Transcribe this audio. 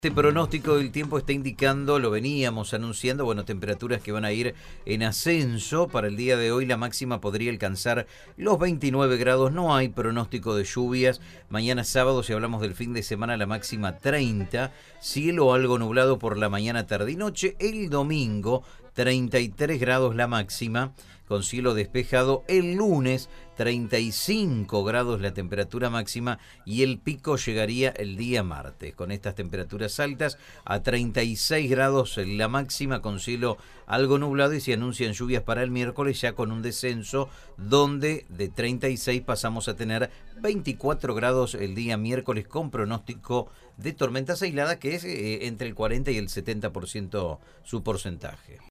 Este pronóstico del tiempo está indicando, lo veníamos anunciando, bueno, temperaturas que van a ir en ascenso. Para el día de hoy la máxima podría alcanzar los 29 grados, no hay pronóstico de lluvias. Mañana sábado, si hablamos del fin de semana, la máxima 30, cielo algo nublado por la mañana, tarde y noche. El domingo 33 grados la máxima, con cielo despejado. El lunes 35 grados la temperatura máxima y el pico llegaría el día martes. Con estas temperaturas altas, a 36 grados la máxima, con cielo algo nublado, y se anuncian lluvias para el miércoles, ya con un descenso donde de 36 pasamos a tener 24 grados el día miércoles, con pronóstico de tormentas aisladas, que es entre el 40 y el 70% su porcentaje.